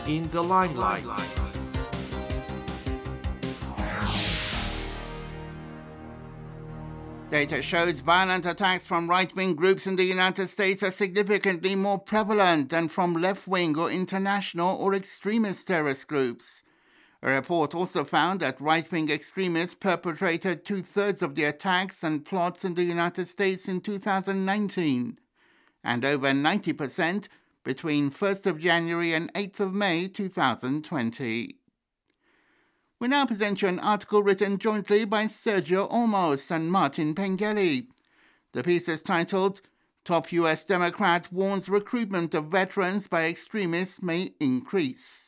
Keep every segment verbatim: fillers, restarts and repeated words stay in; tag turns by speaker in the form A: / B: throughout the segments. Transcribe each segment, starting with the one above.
A: in the limelight.
B: Data shows violent attacks from right-wing groups in the United States are significantly more prevalent than from left-wing or international or extremist terrorist groups. A report also found that right-wing extremists perpetrated two-thirds of the attacks and plots in the United States in two thousand nineteen, and over ninety percent between first of January and eighth of May two thousand twenty. We now present you an article written jointly by Sergio Olmos and Martin Pengelly. The piece is titled, Top U S Democrat Warns Recruitment of Veterans by Extremists May Increase.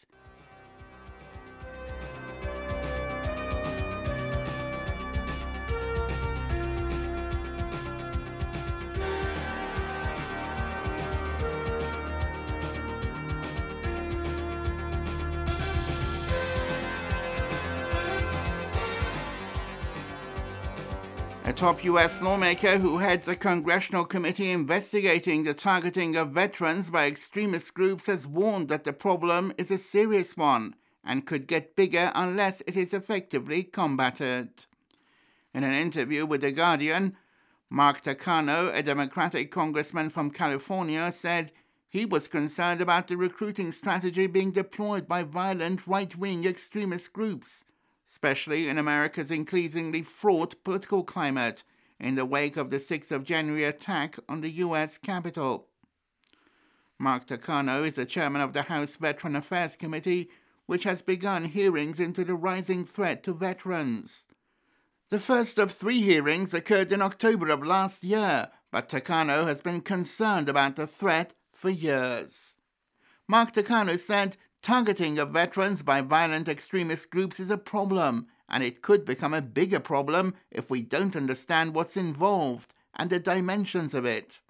B: A top U S lawmaker who heads a congressional committee investigating the targeting of veterans by extremist groups has warned that the problem is a serious one and could get bigger unless it is effectively combated. In an interview with The Guardian, Mark Takano, a Democratic congressman from California, said he was concerned about the recruiting strategy being deployed by violent right-wing extremist groups, especially in America's increasingly fraught political climate in the wake of the sixth of January attack on the U S Capitol. Mark Takano is the chairman of the House Veteran Affairs Committee, which has begun hearings into the rising threat to veterans. The first of three hearings occurred in October of last year, but Takano has been concerned about the threat for years. Mark Takano said, targeting of veterans by violent extremist groups is a problem, and it could become a bigger problem if we don't understand what's involved and the dimensions of it.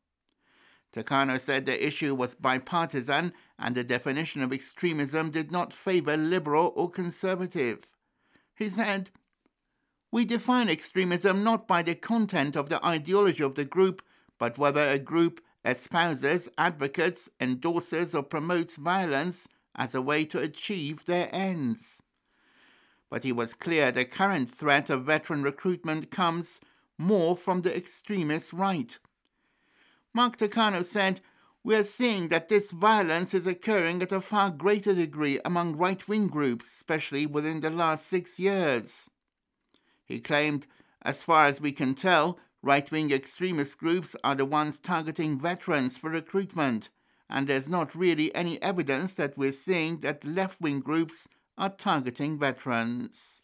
B: Takano said the issue was bipartisan and the definition of extremism did not favor liberal or conservative. He said, "We define extremism not by the content of the ideology of the group, but whether a group espouses, advocates, endorses, or promotes violence as a way to achieve their ends." But he was clear the current threat of veteran recruitment comes more from the extremist right. Mark Takano said, "We are seeing that this violence is occurring at a far greater degree among right-wing groups, especially within the last six years. He claimed, "As far as we can tell, right-wing extremist groups are the ones targeting veterans for recruitment, and there's not really any evidence that we're seeing that left-wing groups are targeting veterans."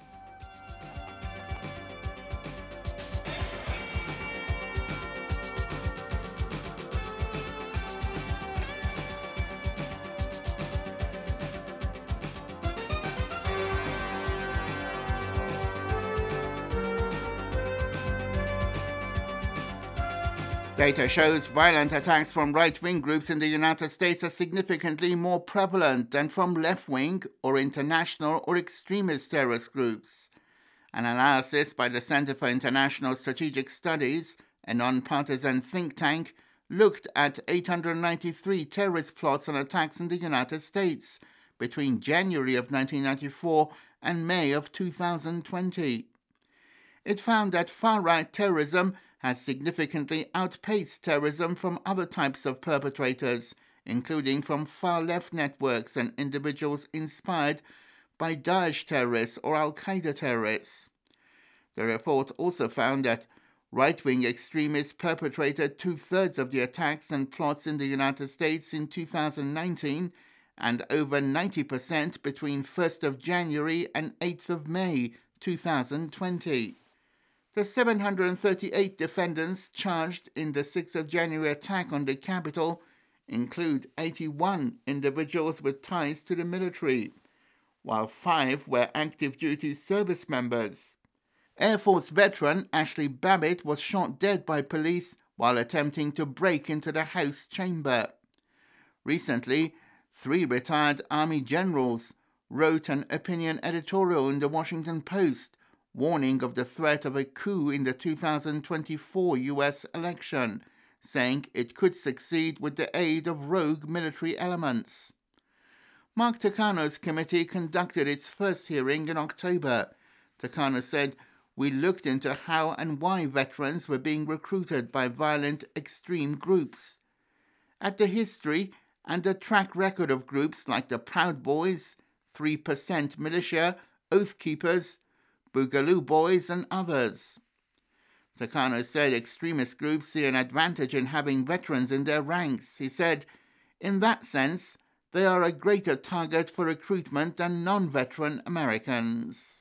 B: Data shows violent attacks from right-wing groups in the United States are significantly more prevalent than from left-wing or international or extremist terrorist groups. An analysis by the Center for International Strategic Studies, a non-partisan think tank, looked at eight hundred ninety-three terrorist plots and attacks in the United States between January of nineteen ninety-four and May of two thousand twenty. It found that far-right terrorism has significantly outpaced terrorism from other types of perpetrators, including from far-left networks and individuals inspired by Daesh terrorists or Al-Qaeda terrorists. The report also found that right-wing extremists perpetrated two-thirds of the attacks and plots in the United States in two thousand nineteen and over ninety percent between first of January and eighth of May two thousand twenty. The seven hundred thirty-eight defendants charged in the sixth of January attack on the Capitol include eighty-one individuals with ties to the military, while five were active duty service members. Air Force veteran Ashley Babbitt was shot dead by police while attempting to break into the House chamber. Recently, three retired Army generals wrote an opinion editorial in the Washington Post warning of the threat of a coup in the two thousand twenty-four U S election, saying it could succeed with the aid of rogue military elements. Mark Takano's committee conducted its first hearing in October. Takano said, "We looked into how and why veterans were being recruited by violent extreme groups. At the history and the track record of groups like the Proud Boys, three percent Militia, Oath Keepers, Boogaloo Boys, and others." Takano said extremist groups see an advantage in having veterans in their ranks. He said, "In that sense, they are a greater target for recruitment than non-veteran Americans."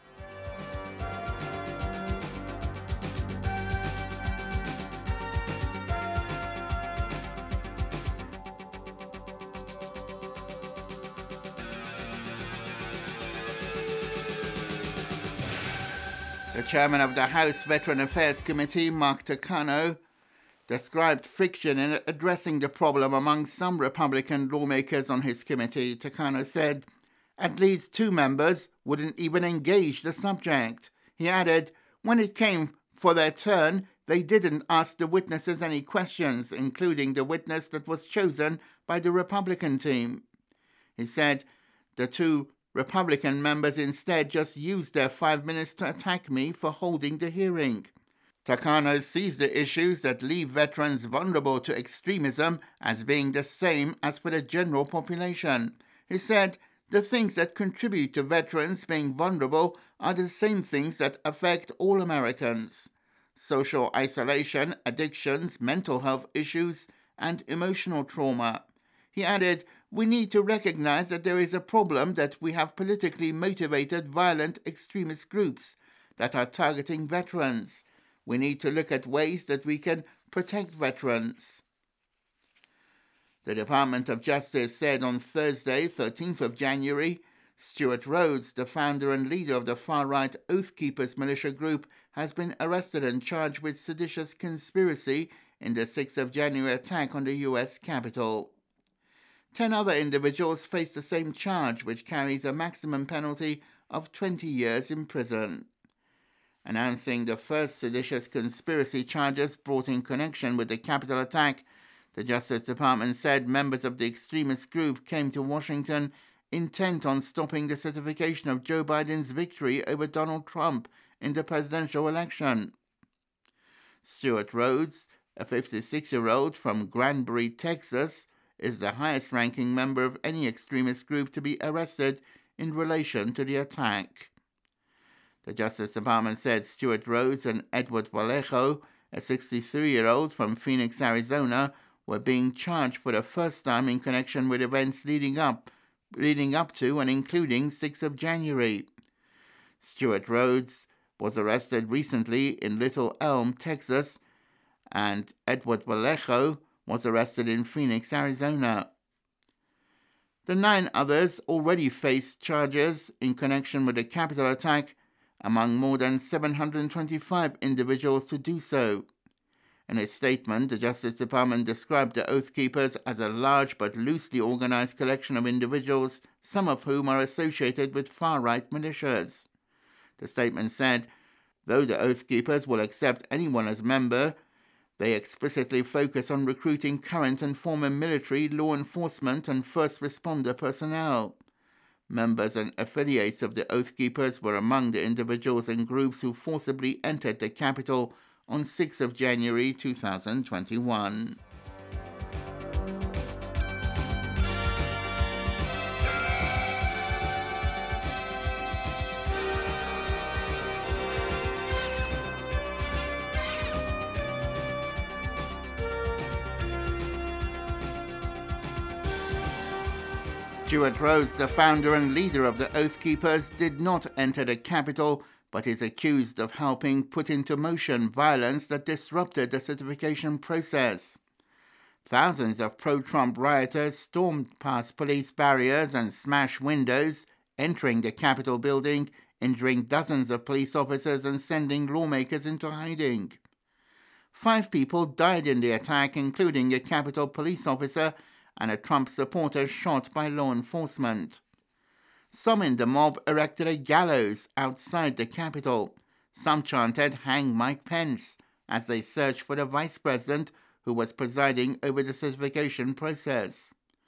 B: The chairman of the House Veteran Affairs Committee, Mark Takano, described friction in addressing the problem among some Republican lawmakers on his committee. Takano said, "At least two members wouldn't even engage the subject." He added, "When it came for their turn, they didn't ask the witnesses any questions, including the witness that was chosen by the Republican team." He said, "The two Republican members instead just used their five minutes to attack me for holding the hearing." Takano sees the issues that leave veterans vulnerable to extremism as being the same as for the general population. He said, "The things that contribute to veterans being vulnerable are the same things that affect all Americans: social isolation, addictions, mental health issues, and emotional trauma." He added, "We need to recognize that there is a problem that we have politically motivated violent extremist groups that are targeting veterans. We need to look at ways that we can protect veterans." The Department of Justice said on Thursday, thirteenth of January, Stuart Rhodes, the founder and leader of the far-right Oath Keepers militia group, has been arrested and charged with seditious conspiracy in the sixth of January attack on the U S Capitol. Ten other individuals face the same charge, which carries a maximum penalty of twenty years in prison. Announcing the first seditious conspiracy charges brought in connection with the Capitol attack, the Justice Department said members of the extremist group came to Washington intent on stopping the certification of Joe Biden's victory over Donald Trump in the presidential election. Stuart Rhodes, a fifty-six-year-old from Granbury, Texas, is the highest-ranking member of any extremist group to be arrested in relation to the attack. The Justice Department said Stuart Rhodes and Edward Vallejo, a sixty-three-year-old from Phoenix, Arizona, were being charged for the first time in connection with events leading up, leading up to and including sixth of January. Stuart Rhodes was arrested recently in Little Elm, Texas, and Edward Vallejo was arrested in Phoenix, Arizona. The nine others already faced charges in connection with the Capitol attack, among more than seven hundred twenty-five individuals to do so. In a statement, the Justice Department described the Oath Keepers as a large but loosely organized collection of individuals, some of whom are associated with far-right militias. The statement said, though the Oath Keepers will accept anyone as member, they explicitly focus on recruiting current and former military, law enforcement, and first responder personnel. Members and affiliates of the Oath Keepers were among the individuals and groups who forcibly entered the Capitol on sixth of January two thousand twenty-one. Stuart Rhodes, the founder and leader of the Oath Keepers, did not enter the Capitol, but is accused of helping put into motion violence that disrupted the certification process. Thousands of pro-Trump rioters stormed past police barriers and smashed windows, entering the Capitol building, injuring dozens of police officers and sending lawmakers into hiding. Five people died in the attack, including a Capitol police officer and a Trump supporter shot by law enforcement. Some in the mob erected a gallows outside the Capitol. Some chanted, "Hang Mike Pence," as they searched for the vice president who was presiding over the certification process.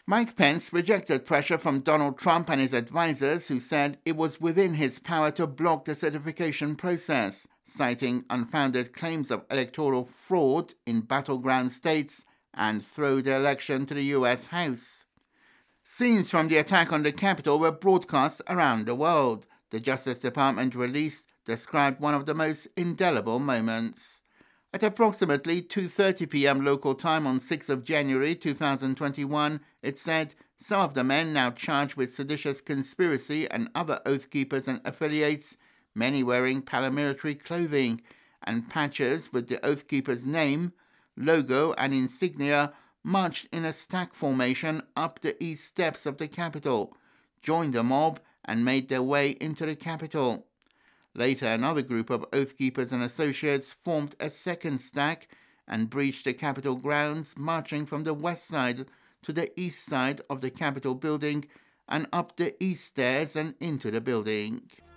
B: Mike Pence rejected pressure from Donald Trump and his advisors, who said it was within his power to block the certification process, citing unfounded claims of electoral fraud in battleground states and throw the election to the U S House. Scenes from the attack on the Capitol were broadcast around the world. The Justice Department release described one of the most indelible moments. At approximately two thirty p.m. local time on sixth of January two thousand twenty-one, it said some of the men now charged with seditious conspiracy and other Oath Keepers and affiliates, many wearing paramilitary clothing and patches with the Oath Keepers' name, logo and insignia, marched in a stack formation up the east steps of the Capitol, joined the mob and made their way into the Capitol. Later, another group of Oath Keepers and associates formed a second stack and breached the Capitol grounds, marching from the west side to the east side of the Capitol building and up the east stairs and into the building.